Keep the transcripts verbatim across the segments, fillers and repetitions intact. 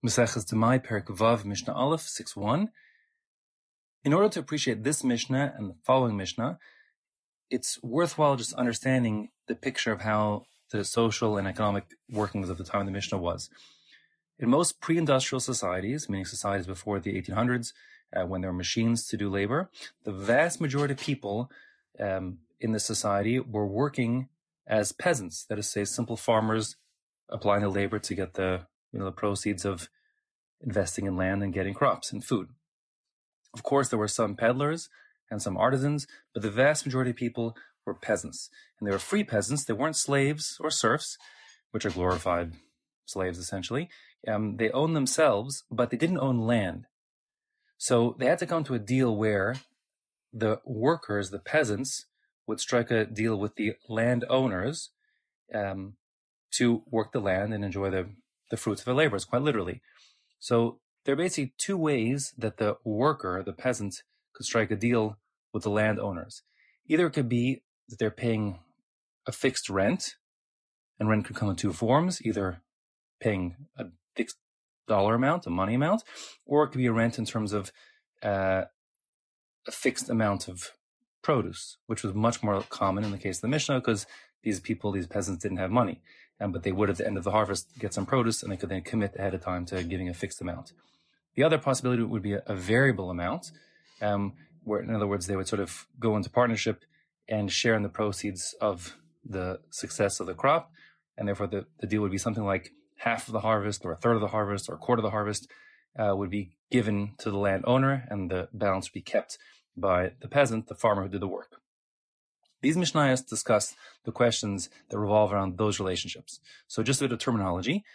Maseches Demai, Perek Vav, Mishnah Aleph, six one. In order to appreciate this Mishnah and the following Mishnah, it's worthwhile just understanding the picture of how the social and economic workings of the time of the Mishnah was. In most pre-industrial societies, meaning societies before the eighteen hundreds, uh, when there were machines to do labor, the vast majority of people um, in the society were working as peasants, that is to say, simple farmers applying the labor to get the you know the proceeds of investing in land and getting crops and food. Of course, there were some peddlers and some artisans, but the vast majority of people were peasants. And they were free peasants. They weren't slaves or serfs, which are glorified slaves, essentially. Um, they owned themselves, but they didn't own land. So they had to come to a deal where the workers, the peasants, would strike a deal with the landowners um, to work the land and enjoy the, the fruits of their labors, quite literally. So there are basically two ways that the worker, the peasant, could strike a deal with the landowners. Either it could be that they're paying a fixed rent, and rent could come in two forms, either paying a fixed dollar amount, a money amount, or it could be a rent in terms of uh, a fixed amount of produce, which was much more common in the case of the Mishnah because these people, these peasants didn't have money, um, but they would at the end of the harvest get some produce and they could then commit ahead of time to giving a fixed amount. The other possibility would be a, a variable amount, um, where in other words, they would sort of go into partnership and share in the proceeds of the success of the crop, and therefore the, the deal would be something like half of the harvest or a third of the harvest or a quarter of the harvest uh, would be given to the landowner and the balance would be kept by the peasant, the farmer who did the work. These Mishnayos discuss the questions that revolve around those relationships. So just a bit of terminology.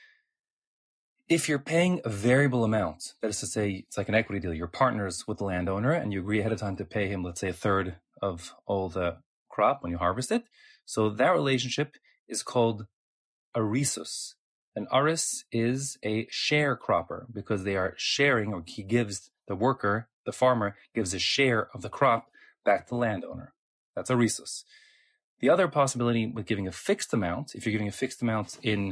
If you're paying a variable amount, that is to say, it's like an equity deal, you're partners with the landowner and you agree ahead of time to pay him, let's say, a third of all the crop when you harvest it. So that relationship is called arisus. An aris is a sharecropper because they are sharing, or he gives the worker, the farmer, gives a share of the crop back to the landowner. That's arisus. The other possibility with giving a fixed amount, if you're giving a fixed amount in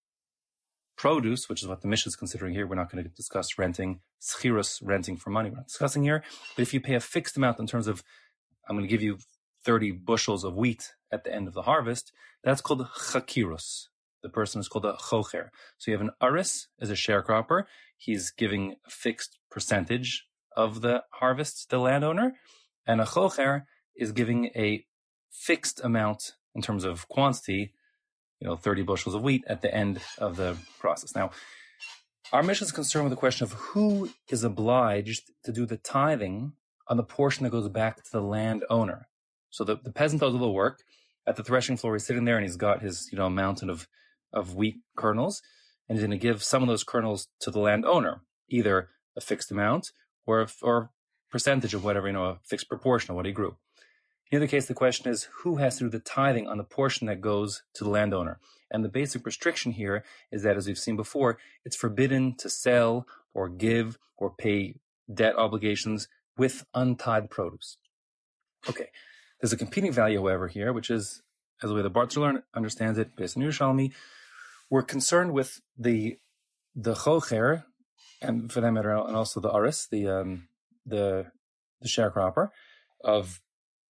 produce, which is what the Mishnah is considering here, we're not going to discuss renting, schirus, renting for money, we're not discussing here, but if you pay a fixed amount in terms of, I'm going to give you thirty bushels of wheat at the end of the harvest, that's called chakirus. The person is called a chocher. So you have an aris as a sharecropper. He's giving a fixed percentage of the harvest to the landowner, and a chocher is giving a fixed amount in terms of quantity, you know, thirty bushels of wheat at the end of the process. Now, our mission is concerned with the question of who is obliged to do the tithing on the portion that goes back to the landowner. So the, the peasant does all the work. At the threshing floor, he's sitting there and he's got his, you know, mountain of, of wheat kernels, and he's going to give some of those kernels to the landowner, either a fixed amount or a, or percentage of whatever, you know, a fixed proportion of what he grew. In either case, the question is who has to do the tithing on the portion that goes to the landowner. And the basic restriction here is that, as we've seen before, it's forbidden to sell or give or pay debt obligations with untithed produce. Okay, there's a competing value, however, here, which is, as the way the Bartzer understands it, based on Yerushalmi, we're concerned with the the chocher, and for that matter, and also the aris, the um, the the sharecropper, of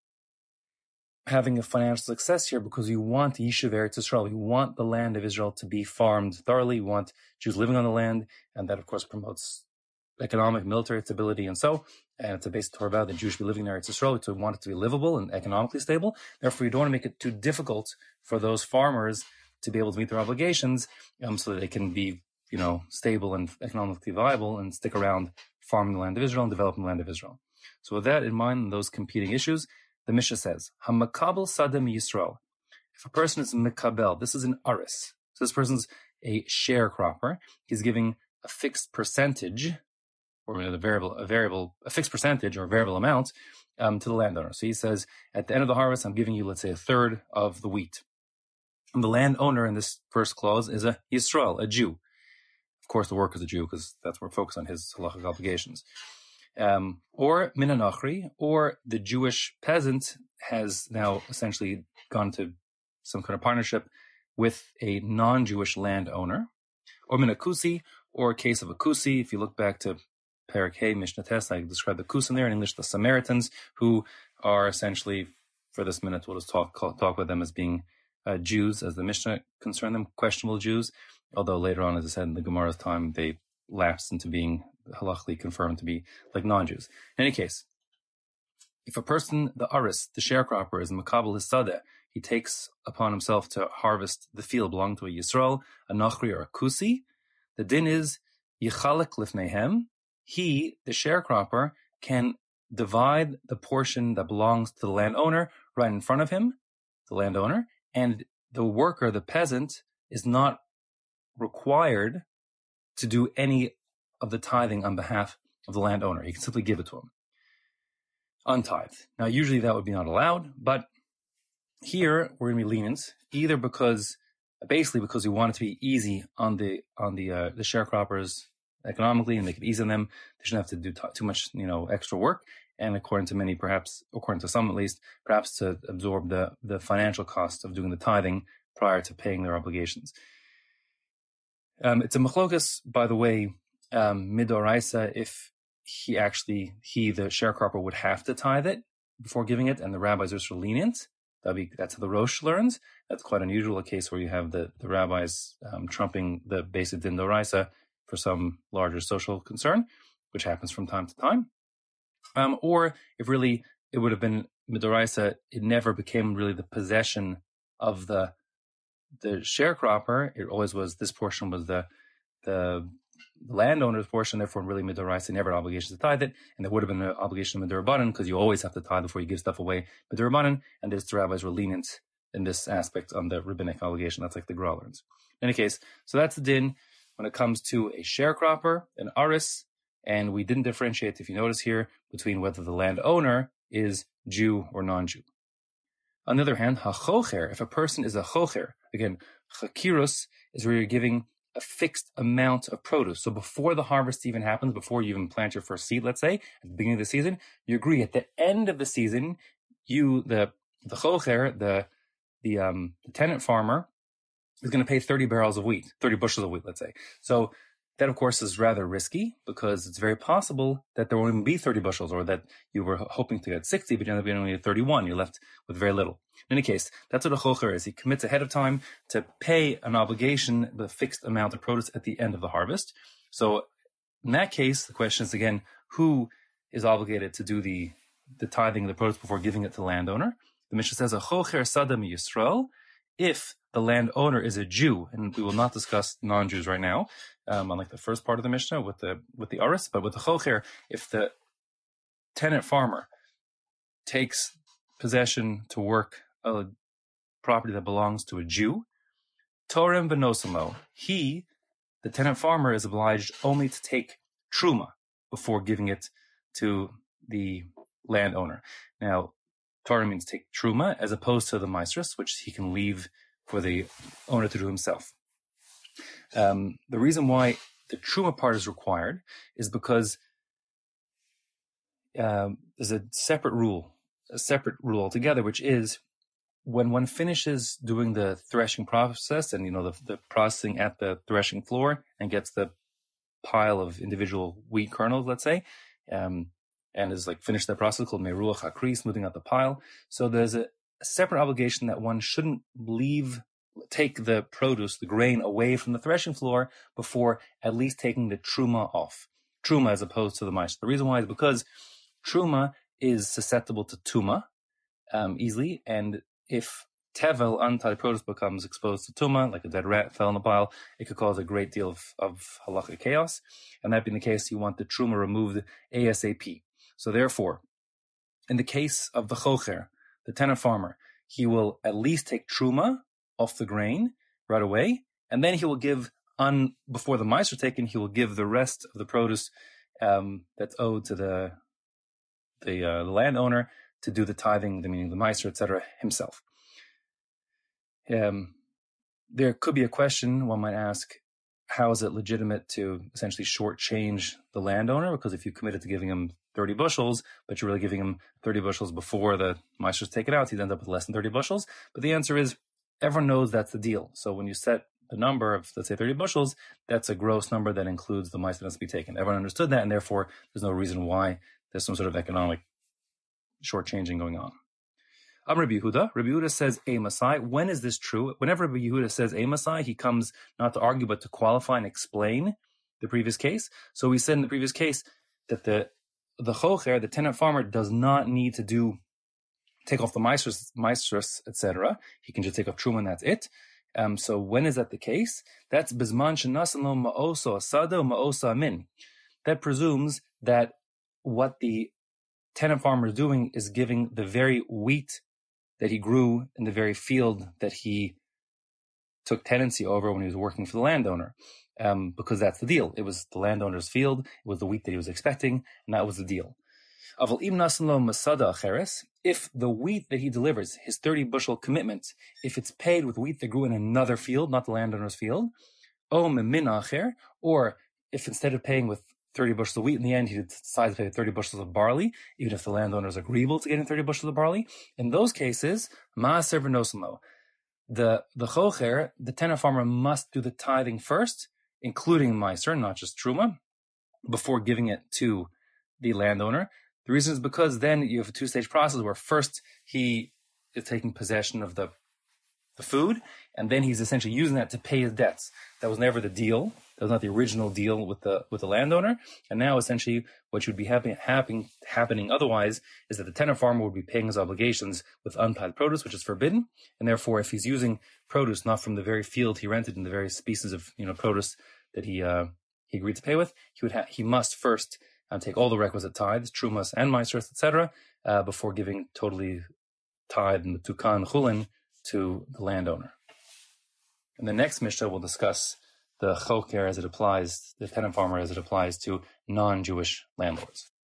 having a financial success here because we want Yishuv Eretz Yisrael. We want the land of Israel to be farmed thoroughly. We want Jews living on the land, and that, of course, promotes economic, military stability, and so, and it's a basic Torah that Jews should be living in Eretz Yisrael, so we want it to be livable and economically stable. Therefore, we don't want to make it too difficult for those farmers to be able to meet their obligations, um, so that they can be, you know, stable and economically viable and stick around farming the land of Israel and developing the land of Israel. So with that in mind, and those competing issues, the Mishnah says, "Hamakabel sadem Yisrael." If a person is mikabel, this is an aris. So this person's a sharecropper. He's giving a fixed percentage, or a variable, a variable, a fixed percentage or a variable amount um, to the landowner. So he says, at the end of the harvest, I'm giving you, let's say, a third of the wheat. And the landowner in this first clause is a Yisrael, a Jew. Of course, the worker is a Jew because that's where we're focused on his halachic obligations. Um, or minanachri, or the Jewish peasant has now essentially gone to some kind of partnership with a non-Jewish landowner, or minakusi, or a case of a kusi. If you look back to Perek Hey, Mishnah Tes, I described the kus in there, in English, the Samaritans, who are essentially, for this minute, we'll just talk, talk about them as being uh, Jews, as the Mishnah concerned them, questionable Jews, although later on, as I said, in the Gemara's time, they lapsed into being halachically confirmed to be like non-Jews. In any case, if a person, the aris, the sharecropper, is makabel his sadeh, he takes upon himself to harvest the field belonging to a Yisrael, a Nachri or a Kusi, the din is Yichalek lifnehem. He, the sharecropper, can divide the portion that belongs to the landowner right in front of him, the landowner, and the worker, the peasant, is not required to do any of the tithing on behalf of the landowner. He can simply give it to him, untithed. Now, usually that would be not allowed, but here we're going to be lenient, either because, basically because we want it to be easy on the on the uh, the sharecroppers economically and make it easy on them. They shouldn't have to do t- too much, you know, extra work. And according to many, perhaps, according to some at least, perhaps to absorb the the financial cost of doing the tithing prior to paying their obligations. Um, it's a machlokas, by the way, um, midoraisa, if he actually, he, the sharecropper, would have to tithe it before giving it, and the rabbis are sort of lenient. That'd be, that's how the Rosh learns. That's quite unusual, a case where you have the, the rabbis um, trumping the basic din doraisa for some larger social concern, which happens from time to time. Um, or if really it would have been midoraisa, it never became really the possession of the the sharecropper. It always was, this portion was the the landowner's portion, therefore really midoraisa never had obligation to tithe it, and there would have been an obligation of midorabanan, because you always have to tithe before you give stuff away midorabanan, and this the rabbis were lenient in this aspect on the rabbinic obligation. That's like the Gra learns. In any case, so that's the din when it comes to a sharecropper, an aris, and we didn't differentiate, if you notice here, between whether the landowner is Jew or non-Jew. On the other hand, ha-chocher, if a person is a chocher, again, chakirus is where you're giving a fixed amount of produce. So before the harvest even happens, before you even plant your first seed, let's say, at the beginning of the season, you agree at the end of the season, you, the the chocher, the the um the tenant farmer, is going to pay thirty barrels of wheat, thirty bushels of wheat, let's say. So that, of course, is rather risky, because it's very possible that there won't even be thirty bushels, or that you were hoping to get sixty, but you end up getting only thirty-one. You're left with very little. In any case, that's what a chocher is. He commits ahead of time to pay an obligation with a fixed amount of produce at the end of the harvest. So in that case, the question is, again, who is obligated to do the, the tithing of the produce before giving it to the landowner? The Mishnah says, a chocher sadam Yisrael, if the landowner is a Jew, and we will not discuss non-Jews right now, um, unlike the first part of the Mishnah with the with the aris, but with the chocher, if the tenant farmer takes possession to work a property that belongs to a Jew, torem v'nosamo, he, the tenant farmer, is obliged only to take truma before giving it to the landowner. Now, Torah means take truma, as opposed to the maestris, which he can leave for the owner to do himself. Um, the reason why the truma part is required is because um, there's a separate rule, a separate rule altogether, which is when one finishes doing the threshing process and, you know, the, the processing at the threshing floor and gets the pile of individual wheat kernels, let's say, um, and is like finished that process called meruach hakri, smoothing out the pile. So there's a, a separate obligation that one shouldn't leave, take the produce, the grain, away from the threshing floor before at least taking the truma off. Truma as opposed to the maish. The reason why is because truma is susceptible to tuma um, easily, and if tevel, untied produce, becomes exposed to tuma, like a dead rat fell in the pile, it could cause a great deal of, of halachic chaos. And that being the case, you want the truma removed ASAP. So therefore, in the case of the chocher, the tenant farmer, he will at least take truma off the grain right away, and then he will give, on before the mice are taken, he will give the rest of the produce um, that's owed to the the, uh, the landowner to do the tithing, the meaning the meiser, et cetera, himself. Um, there could be a question one might ask: how is it legitimate to essentially shortchange the landowner? Because if you committed to giving him thirty bushels, but you're really giving him thirty bushels before the meiser's take it out, he'd end up with less than thirty bushels. But the answer is, everyone knows that's the deal. So when you set the number of, let's say, thirty bushels, that's a gross number that includes the mice that must be taken. Everyone understood that, and therefore there's no reason why there's some sort of economic shortchanging going on. I'm Rabbi Yehuda. Rabbi Yehuda says a Masai. When is this true? Whenever Rabbi Yehuda says a Masai, he comes not to argue but to qualify and explain the previous case. So we said in the previous case that the the chocher, the tenant farmer, does not need to do take off the maestros, maestros, et cetera. He can just take off truma and that's it. Um, so when is that the case? That's bizman shenasan lo ma'osa asada ma'osa min. That presumes that what the tenant farmer is doing is giving the very wheat that he grew in the very field that he took tenancy over when he was working for the landowner, um, because that's the deal. It was the landowner's field, it was the wheat that he was expecting, and that was the deal. If the wheat that he delivers, his thirty bushel commitment, if it's paid with wheat that grew in another field, not the landowner's field, or if instead of paying with thirty bushels of wheat, in the end, he decides to pay thirty bushels of barley, even if the landowner is agreeable to getting thirty bushels of barley. In those cases, maaser v'nosimo, the the chocher, the tenant farmer, must do the tithing first, including maaser, not just truma, before giving it to the landowner. The reason is because then you have a two-stage process where first he is taking possession of the the food, and then he's essentially using that to pay his debts. That was never the deal. That was not the original deal with the with the landowner. And now, essentially, what should be happen, happen, happening otherwise is that the tenant farmer would be paying his obligations with untithed produce, which is forbidden. And therefore, if he's using produce not from the very field he rented and the various species of you know produce that he uh, he agreed to pay with, he would ha- he must first um, take all the requisite tithes, trumas and maestros, et cetera, uh, before giving totally tithe and the tukan chulin to the landowner. In the next Mishnah, we'll discuss the choker as it applies, the tenant farmer as it applies to non-Jewish landlords.